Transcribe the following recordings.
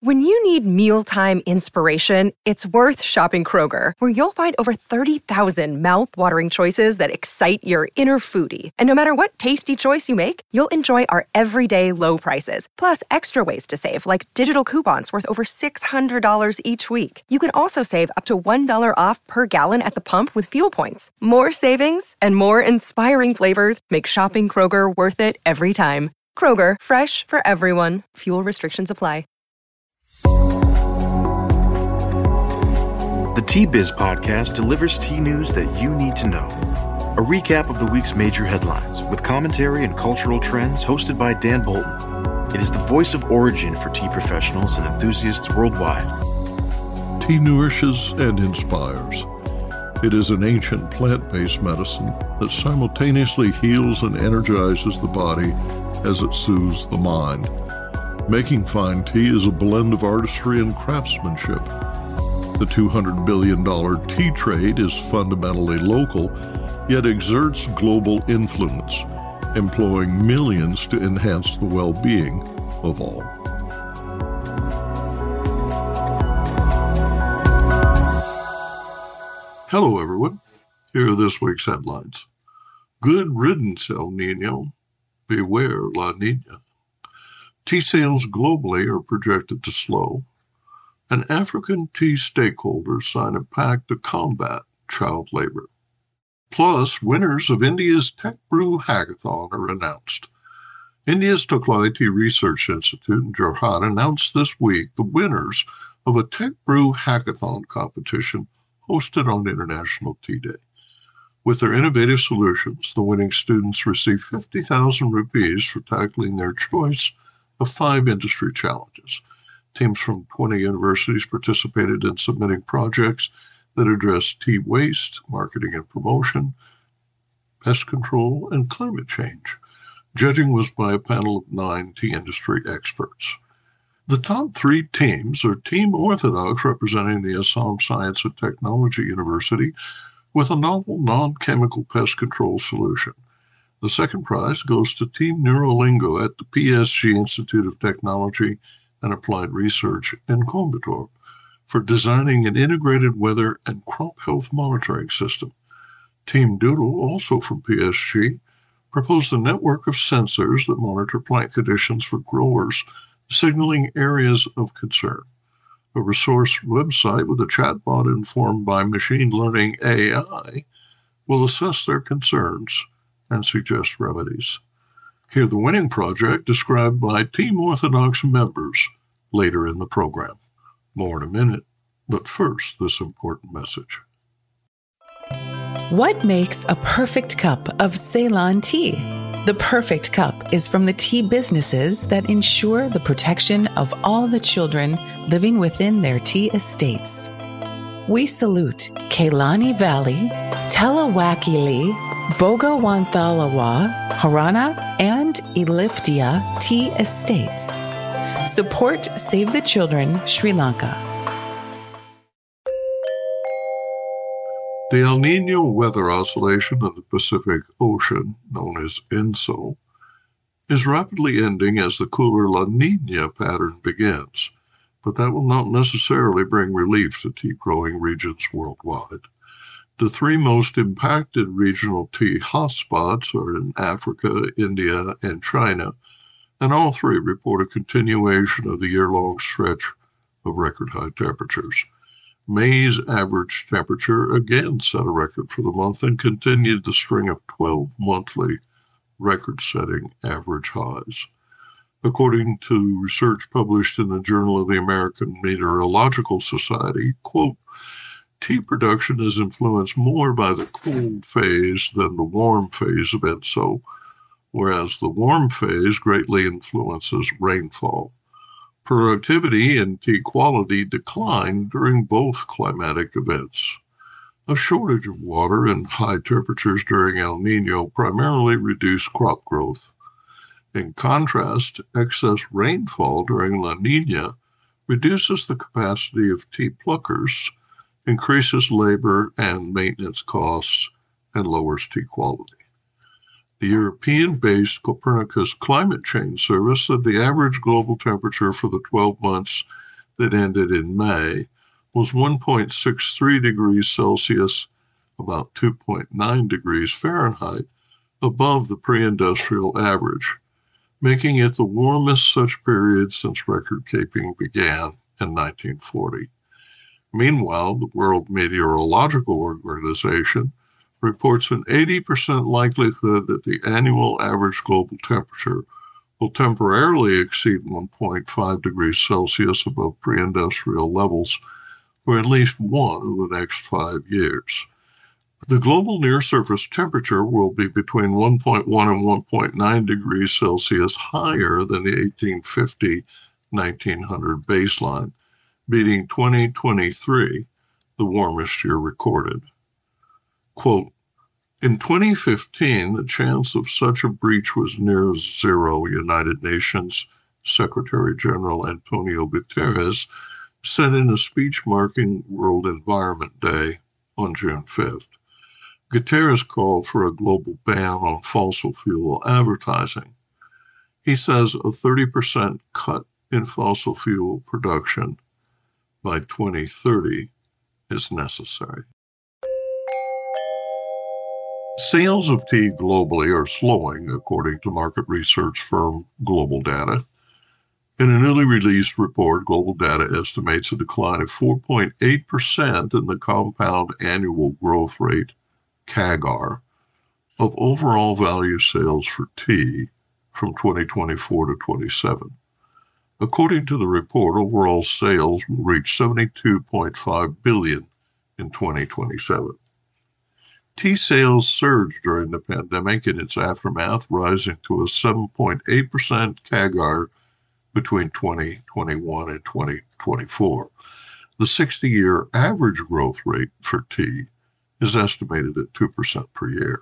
When you need mealtime inspiration, it's worth shopping Kroger, where you'll find over 30,000 mouth-watering choices that excite your inner foodie. And no matter what tasty choice you make, you'll enjoy our everyday low prices, plus extra ways to save, like digital coupons worth over $600 each week. You can also save up to $1 off per gallon at the pump with fuel points. More savings and more inspiring flavors make shopping Kroger worth it every time. Kroger, fresh for everyone. Fuel restrictions apply. The T-Biz podcast delivers tea news that you need to know. A recap of the week's major headlines with commentary and cultural trends hosted by Dan Bolton. It is the voice of origin for tea professionals and enthusiasts worldwide. Tea nourishes and inspires. It is an ancient plant-based medicine that simultaneously heals and energizes the body as it soothes the mind. Making fine tea is a blend of artistry and craftsmanship. The $200 billion tea trade is fundamentally local, yet exerts global influence, employing millions to enhance the well-being of all. Hello, everyone. Here are this week's headlines. Good riddance, El Niño. Beware, La Niña. Tea sales globally are projected to slow, and African tea stakeholders sign a pact to combat child labor. Plus, winners of India's Tech Brew Hackathon are announced. India's Toklai Tea Research Institute in Jorhat announced this week the winners of a Tech Brew Hackathon competition hosted on International Tea Day. With their innovative solutions, the winning students receive 50,000 rupees for tackling their choice of 5 industry challenges. Teams from 20 universities participated in submitting projects that address tea waste, marketing and promotion, pest control, and climate change. Judging was by a panel of 9 tea industry experts. The top 3 teams are Team Orthodox, representing the Assam Science and Technology University, with a novel non-chemical pest control solution. The second prize goes to Team Neurolingo at the PSG Institute of Technology and Applied Research in Coimbatore for designing an integrated weather and crop health monitoring system. Team Doodle, also from PSG, proposed a network of sensors that monitor plant conditions for growers, signaling areas of concern. A resource website with a chatbot informed by machine learning AI will assess their concerns and suggest remedies. Hear the winning project described by Team Orthodox members later in the program. More in a minute, but first, this important message. What makes a perfect cup of Ceylon tea? The perfect cup is from the tea businesses that ensure the protection of all the children living within their tea estates. We salute Kailani Valley, Telawakili, Bogawantalawa, Harana, and Elliptia tea estates. Support Save the Children, Sri Lanka. The El Niño weather oscillation in the Pacific Ocean, known as ENSO, is rapidly ending as the cooler La Niña pattern begins, but that will not necessarily bring relief to tea-growing regions worldwide. The 3 most impacted regional tea hotspots are in Africa, India, and China, and all 3 report a continuation of the year-long stretch of record-high temperatures. May's average temperature again set a record for the month and continued the string of 12 monthly record-setting average highs. According to research published in the Journal of the American Meteorological Society, quote, tea production is influenced more by the cold phase than the warm phase of ENSO, whereas the warm phase greatly influences rainfall. Productivity and tea quality declined during both climatic events. A shortage of water and high temperatures during El Niño primarily reduced crop growth. In contrast, excess rainfall during La Niña reduces the capacity of tea pluckers, increases labor and maintenance costs, and lowers tea quality. The European-based Copernicus Climate Change Service said the average global temperature for the 12 months that ended in May was 1.63 degrees Celsius, about 2.9 degrees Fahrenheit, above the pre-industrial average, making it the warmest such period since record-keeping began in 1940. Meanwhile, the World Meteorological Organization reports an 80% likelihood that the annual average global temperature will temporarily exceed 1.5 degrees Celsius above pre-industrial levels for at least one of the next 5 years. The global near-surface temperature will be between 1.1 and 1.9 degrees Celsius higher than the 1850-1900 baseline, beating 2023, the warmest year recorded. Quote, in 2015, the chance of such a breach was near zero, United Nations Secretary-General Antonio Guterres said in a speech marking World Environment Day on June 5th. Guterres called for a global ban on fossil fuel advertising. He says a 30% cut in fossil fuel production by 2030 is necessary. Sales of tea globally are slowing, according to market research firm Global Data. In a newly released report, Global Data estimates a decline of 4.8% in the compound annual growth rate, CAGR, of overall value sales for tea from 2024 to 27. According to the report, overall sales will reach $72.5 billion in 2027. Tea sales surged during the pandemic in its aftermath, rising to a 7.8% CAGR between 2021 and 2024. The 60-year average growth rate for tea is estimated at 2% per year.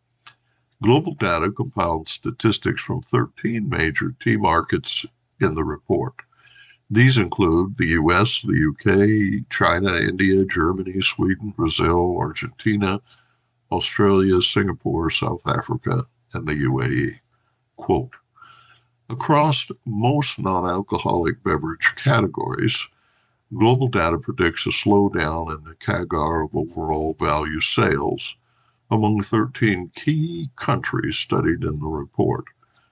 Global Data compiled statistics from 13 major tea markets in the report. These include the U.S., the U.K., China, India, Germany, Sweden, Brazil, Argentina, Australia, Singapore, South Africa, and the UAE. Quote, across most non-alcoholic beverage categories, Global Data predicts a slowdown in the CAGR of overall value sales among 13 key countries studied in the report.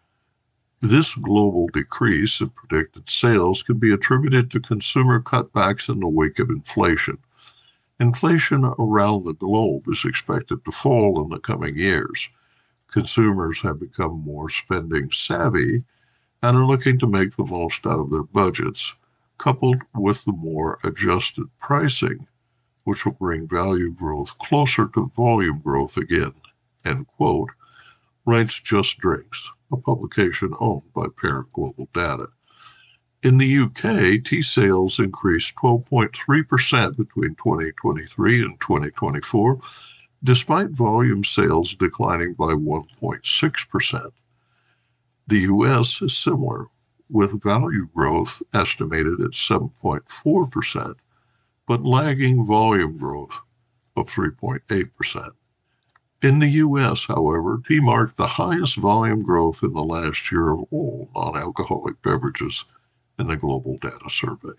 This global decrease in predicted sales can be attributed to consumer cutbacks in the wake of inflation. Inflation around the globe is expected to fall in the coming years. Consumers have become more spending savvy and are looking to make the most out of their budgets, coupled with the more adjusted pricing, which will bring value growth closer to volume growth again, end quote, writes Just Drinks, a publication owned by parent Global Data. In the UK, tea sales increased 12.3% between 2023 and 2024, despite volume sales declining by 1.6%. The US is similar, with value growth estimated at 7.4%, but lagging volume growth of 3.8%. In the U.S., however, tea marked the highest volume growth in the last year of all non-alcoholic beverages in the Global Data survey.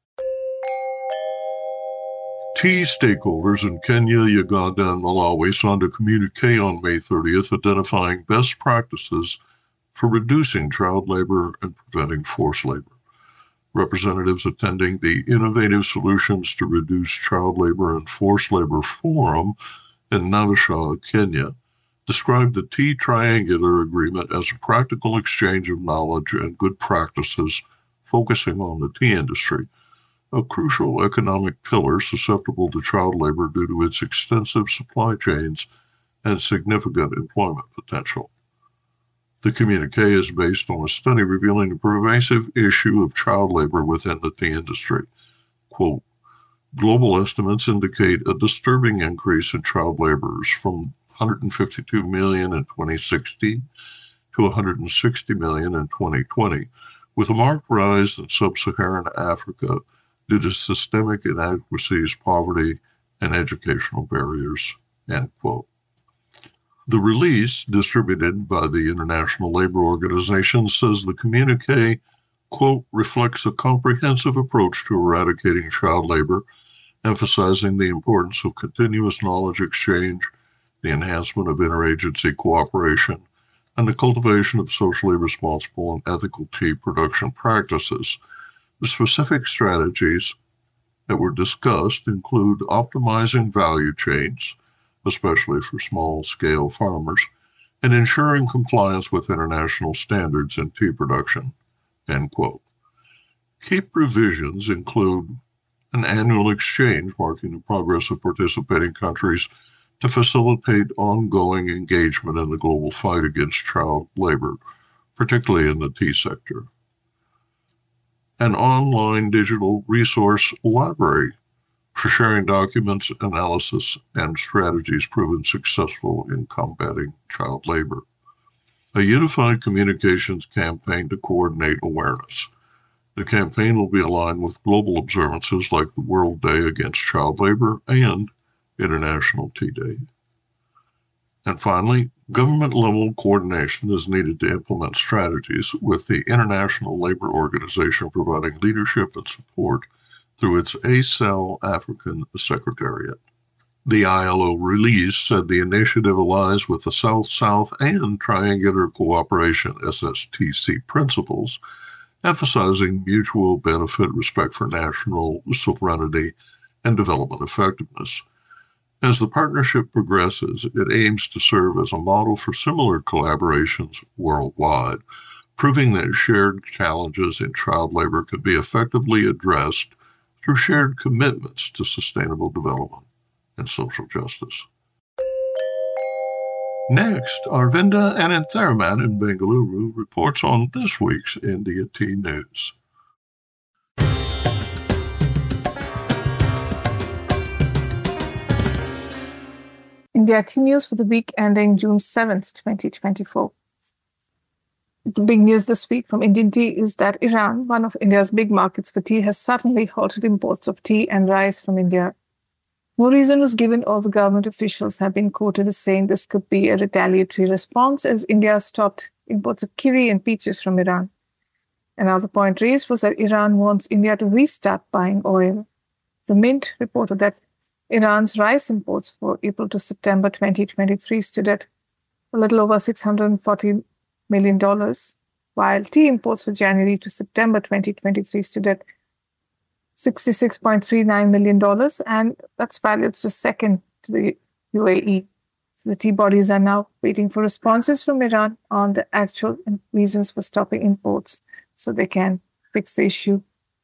Tea stakeholders in Kenya, Uganda, and Malawi signed a communique on May 30th identifying best practices for reducing child labor and preventing forced labor. Representatives attending the Innovative Solutions to Reduce Child Labor and Forced Labor Forum in Naivasha, Kenya, described the Tea Triangular Agreement as a practical exchange of knowledge and good practices focusing on the tea industry, a crucial economic pillar susceptible to child labor due to its extensive supply chains and significant employment potential. The communique is based on a study revealing the pervasive issue of child labor within the tea industry. Quote, global estimates indicate a disturbing increase in child laborers from 152 million in 2016 to 160 million in 2020, with a marked rise in sub-Saharan Africa due to systemic inadequacies, poverty, and educational barriers, end quote. The release, distributed by the International Labour Organization, says the communique, quote, reflects a comprehensive approach to eradicating child labor, emphasizing the importance of continuous knowledge exchange, the enhancement of interagency cooperation, and the cultivation of socially responsible and ethical tea production practices. The specific strategies that were discussed include optimizing value chains, especially for small-scale farmers, and ensuring compliance with international standards in tea production, end quote. Key provisions include an annual exchange marking the progress of participating countries to facilitate ongoing engagement in the global fight against child labor, particularly in the tea sector. An online digital resource library for sharing documents, analysis, and strategies proven successful in combating child labor. A unified communications campaign to coordinate awareness. The campaign will be aligned with global observances like the World Day Against Child Labor and International Tea Day. And finally, government-level coordination is needed to implement strategies, with the International Labor Organization providing leadership and support through its ACEL African Secretariat. The ILO release said the initiative aligns with the South-South and Triangular Cooperation SSTC principles, emphasizing mutual benefit, respect for national sovereignty, and development effectiveness. As the partnership progresses, it aims to serve as a model for similar collaborations worldwide, proving that shared challenges in child labor could be effectively addressed through shared commitments to sustainable development and social justice. Next, Arvinda Anantharaman in Bengaluru reports on this week's India Tea News. India Tea News for the week ending June 7th, 2024. The big news this week from Indian tea is that Iran, one of India's big markets for tea, has suddenly halted imports of tea and rice from India. No reason was given. All the government officials have been quoted as saying this could be a retaliatory response as India stopped imports of kiwi and peaches from Iran. Another point raised was that Iran wants India to restart buying oil. The Mint reported that Iran's rice imports for April to September 2023 stood at a little over $640 million, while tea imports for January to September 2023 stood at $66.39 million, and that's valued just second to the UAE. So the tea bodies are now waiting for responses from Iran on the actual reasons for stopping imports so they can fix the issue.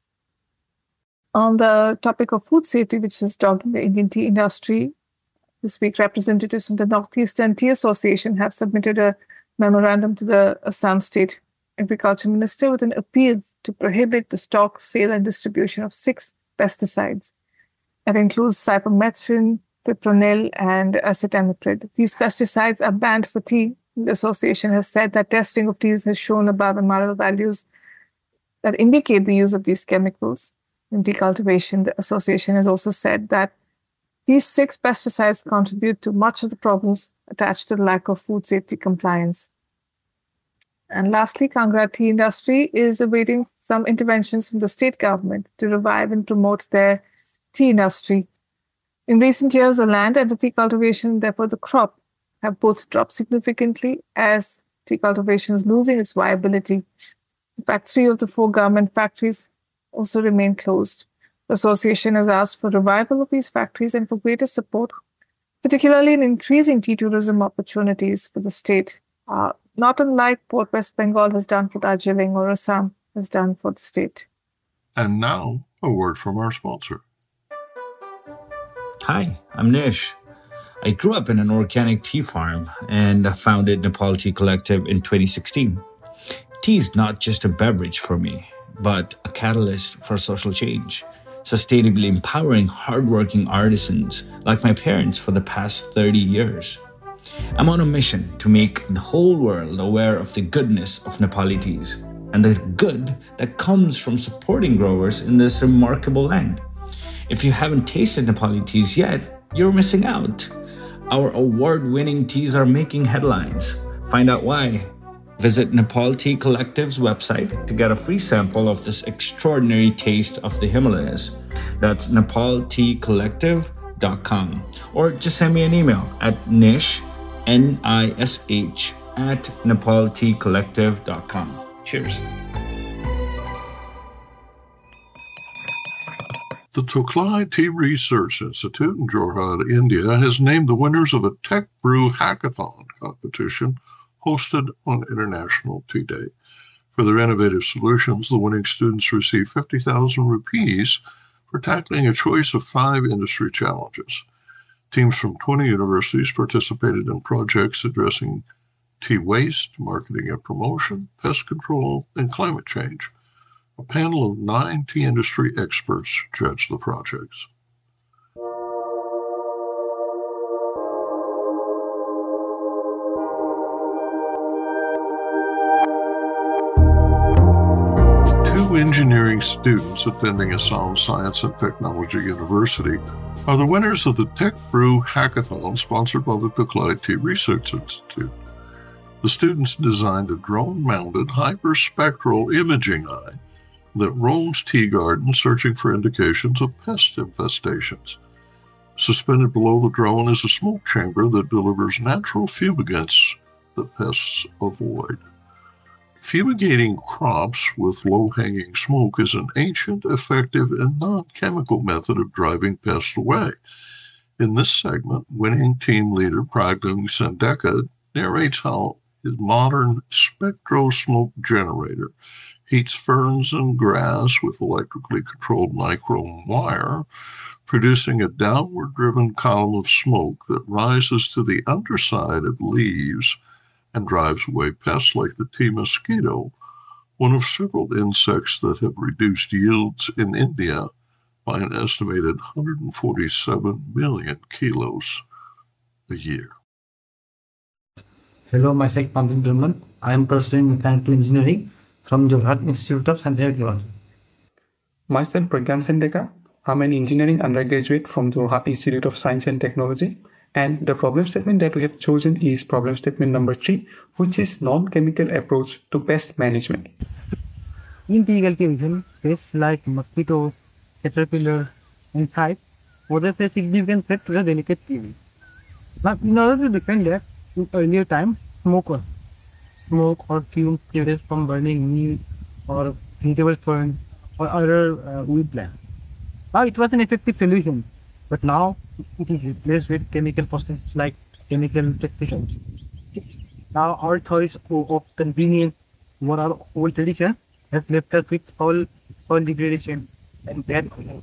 On the topic of food safety, which is dogging the Indian tea industry, this week representatives from the Northeastern Tea Association have submitted a memorandum to the Assam State Agriculture Minister with an appeal to prohibit the stock, sale, and distribution of 6 pesticides. That includes cypermethrin, fipronil, and acetamiprid. These pesticides are banned for tea. The association has said that testing of teas has shown above MRL values that indicate the use of these chemicals in tea cultivation. The association has also said that these 6 pesticides contribute to much of the problems attached to the lack of food safety compliance. And lastly, Kangra tea industry is awaiting some interventions from the state government to revive and promote their tea industry. In recent years, the land and the tea cultivation, therefore the crop, have both dropped significantly as tea cultivation is losing its viability. In fact, 3 of the 4 government factories also remain closed. The association has asked for revival of these factories and for greater support, particularly in increasing tea tourism opportunities for the state, not unlike what West Bengal has done for Darjeeling or Assam has done for the state. And now, a word from our sponsor. Hi, I'm Nish. I grew up in an organic tea farm and founded Nepal Tea Collective in 2016. Tea is not just a beverage for me, but a catalyst for social change, sustainably empowering hardworking artisans like my parents for the past 30 years. I'm on a mission to make the whole world aware of the goodness of Nepali teas and the good that comes from supporting growers in this remarkable land. If you haven't tasted Nepali teas yet, you're missing out. Our award-winning teas are making headlines. Find out why Visit Nepal Tea Collective's website to get a free sample of this extraordinary taste of the Himalayas. That's nepalteacollective.com. Or just send me an email at nish, Nish, at nepalteacollective.com. Cheers. The Toklai Tea Research Institute in Jorhat, India, has named the winners of a Tech Brew Hackathon competition hosted on International Tea Day. For their innovative solutions, the winning students receive 50,000 rupees for tackling a choice of 5 industry challenges. Teams from 20 universities participated in projects addressing tea waste, marketing and promotion, pest control, and climate change. A panel of 9 tea industry experts judged the projects. Engineering students attending Assam Science and Technology University are the winners of the Tech Brew Hackathon sponsored by the Toklai Tea Research Institute. The students designed a drone-mounted hyperspectral imaging eye that roams tea gardens searching for indications of pest infestations. Suspended below the drone is a smoke chamber that delivers natural fumigants that pests avoid. Fumigating crops with low-hanging smoke is an ancient, effective, and non-chemical method of driving pests away. In this segment, winning team leader Pragling Sandeka narrates how his modern spectro-smoke generator heats ferns and grass with electrically controlled nichrome wire, producing a downward-driven column of smoke that rises to the underside of leaves and drives away pests like the tea mosquito, one of several insects that have reduced yields in India by an estimated 147 million kilos a year. Hello, myself Panjin Durman. I am pursuing mechanical engineering from Jorhat Institute of Science and Technology. Myself Pragyan Sandeka. I'm an engineering undergraduate from Jorhat Institute of Science and Technology. And the problem statement that we have chosen is problem statement number 3, which is non-chemical approach to pest management. In tea cultivation, pests like mosquito, caterpillar, and thripe pose a significant threat to the delicate tea. Now, in order to defend that, in earlier time, smoke or fumes created from burning meat or vegetable fern or other weed plant. Now, it was an effective solution. But now it is replaced with chemical processes like chemical pesticides. Now our choice of convenience, what our old tradition, has left us with soil degradation and bad quality.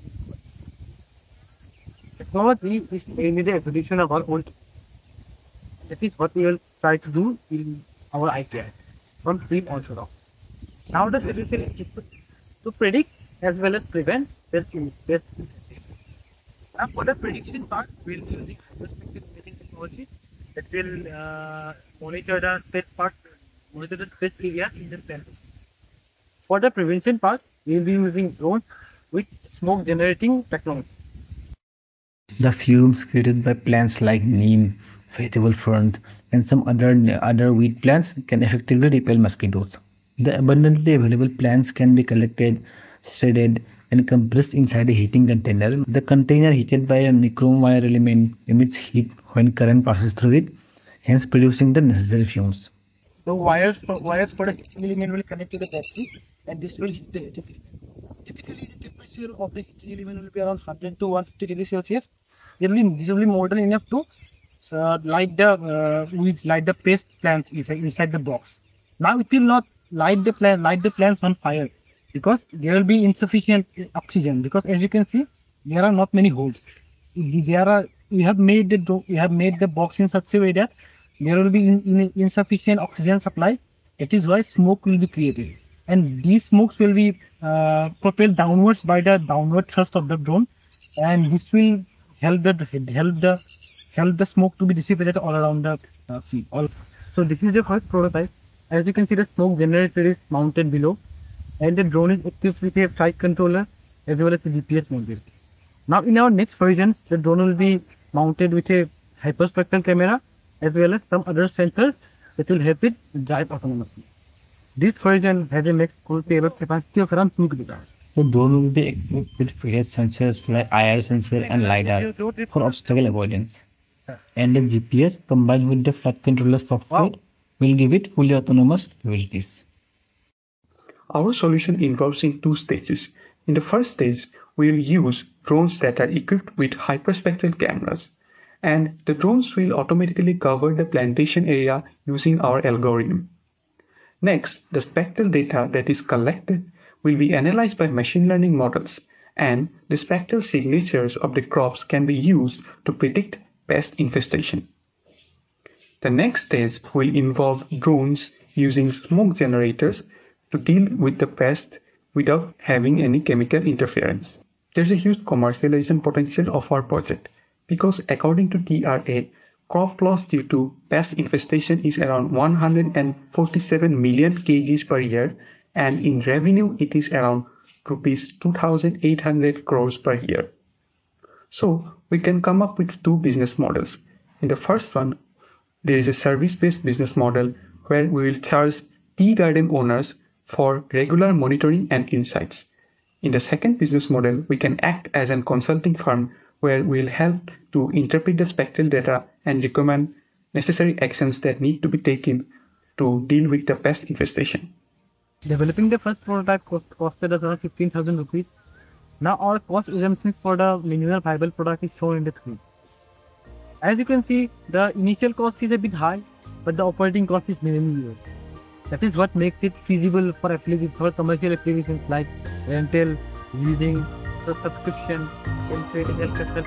Technology is mainly the evolution of our old. That is what we will try to do in our ITI from stream also. Now the solution is to predict as well as prevent pest infestation. Now, for the prediction part, we'll be using hyperspectral imaging technologies that will monitor the pest area in the plant. For the prevention part, we'll be using drones with smoke generating technology. The fumes created by plants like neem, vegetable ferns, and some other weed plants can effectively repel mosquitoes. The abundantly available plants can be collected, shredded, and compressed inside a heating container. The container, heated by a nichrome wire element, emits heat when current passes through it, hence producing the necessary fumes. The wires for the heating element will connect to the battery, and this will heat the electricity. Typically, the temperature of the heating element will be around 100 to 150 degrees Celsius. This will be more than enough to light the pest plants inside the box. Now it will not light the plants on fire, because there will be insufficient oxygen, because as you can see, there are not many holes. We have made the box in such a way that there will be insufficient oxygen supply. It is why smoke will be created, and these smokes will be propelled downwards by the downward thrust of the drone, and this will help the smoke to be dissipated all around the field. So this is the first prototype. As you can see, the smoke generator is mounted below, and the drone is equipped with a flight controller as well as a GPS module. Now in our next version, the drone will be mounted with a hyperspectral camera as well as some other sensors that will help it drive autonomously. This version has a max payload capacity of around 2 kg. The drone will be equipped with various sensors like IR sensor and LiDAR for obstacle avoidance. And the GPS combined with the flight controller software will give it fully autonomous capabilities. Our solution involves in 2 stages. In the first stage, we will use drones that are equipped with hyperspectral cameras, and the drones will automatically cover the plantation area using our algorithm. Next, the spectral data that is collected will be analyzed by machine learning models, and the spectral signatures of the crops can be used to predict pest infestation. The next stage will involve drones using smoke generators to deal with the pest without having any chemical interference. There's a huge commercialization potential of our project because according to TRA, crop loss due to pest infestation is around 147 million kgs per year, and in revenue it is around rupees 2,800 crores per year. So we can come up with 2 business models. In the first one, there is a service-based business model where we will charge tea garden owners for regular monitoring and insights. In the second business model, we can act as a consulting firm where we will help to interpret the spectral data and recommend necessary actions that need to be taken to deal with the pest infestation. Developing the first prototype costed us around 15,000 rupees. Now our cost assumptions for the minimal viable product is shown in the screen. As you can see, the initial cost is a bit high, but the operating cost is minimally low. That is what makes it feasible for commercial applications like rental, leasing, subscription, and trading, etc.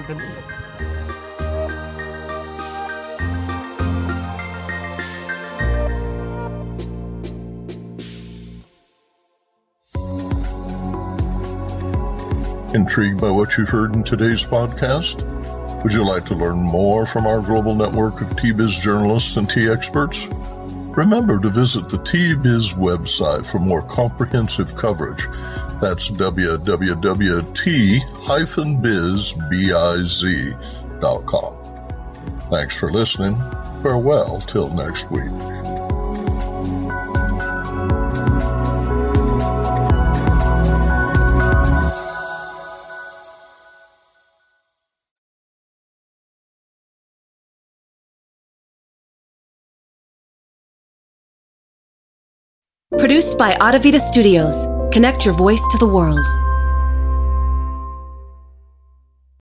Intrigued by what you heard in today's podcast? Would you like to learn more from our global network of T-Biz journalists and tea experts? Remember to visit the T-Biz website for more comprehensive coverage. That's www.t-biz.com. Thanks for listening. Farewell till next week. Produced by Adavita Studios. Connect your voice to the world.